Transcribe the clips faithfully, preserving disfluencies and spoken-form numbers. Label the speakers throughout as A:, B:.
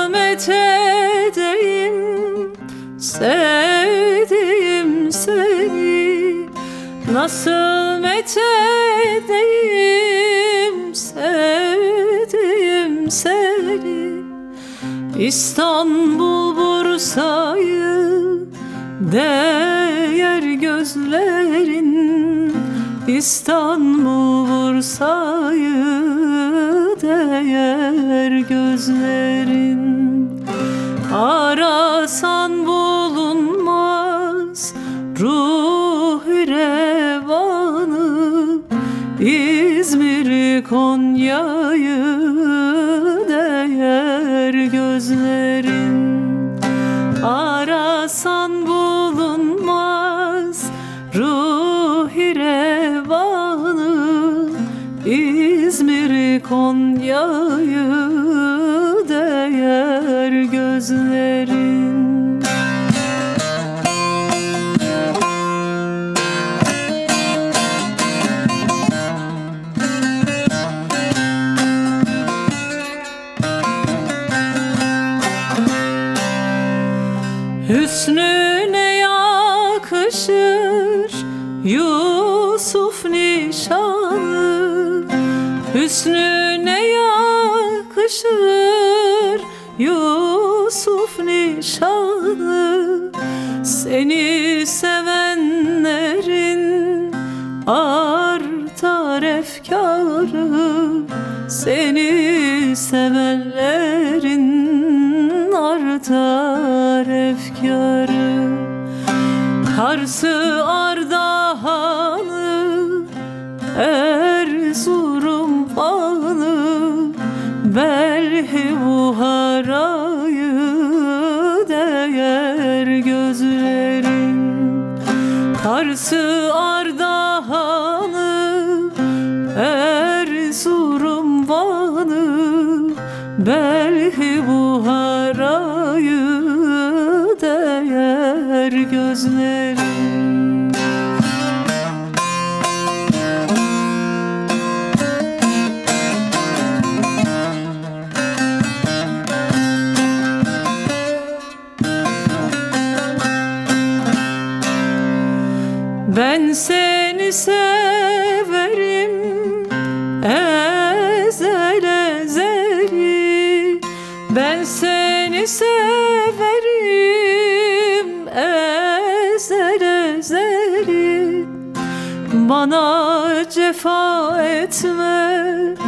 A: methedeyim sevdiğim seni, nasıl methedeyim sevdiğim seni. İstanbul Bursa'yı değer gözlerin, İstanbul Bursa'yı değer gözlerin. Arasan bulunmaz ruh-i revanı, İzmir'i Konya'yı değer gözlerin. Arasan bulunmaz ruh-i revanı, İzmir'i Konya'yı değer gözlerin. Hüsnüne yakışır Yusuf nişanı, Hüsnüne yakışır Yusuf nişanı. Seni sevenlerin artar efkarı, seni sevenlerin artar efkarı. Kars'ı Ardahan'ı, Erzurum Van'ı, Belhi Buhara'yı değer gözlerin. Kars'ı Ardahan'ı, Erzurum Van'ı, Belhi Buhara'yı değer gözlerin. Ben seni severim ezel ezeli, ben seni severim ezel ezeli. Bana cefa etme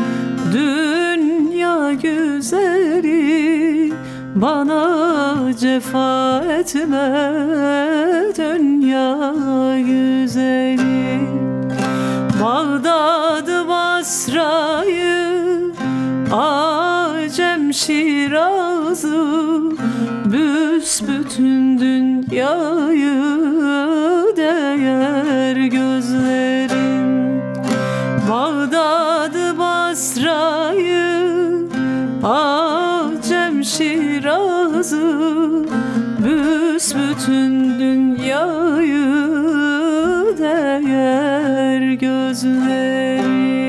A: dünya güzeli, bana cefa etme dünya güzeli. Bağdat'ı Basra'yı, Acem Şiraz'ı, büsbütün dünyayı değer gözlerin. Bağdat'ı Basra'yı, Acem Şiraz'ı, büsbütün dünyayı değer gözlerin.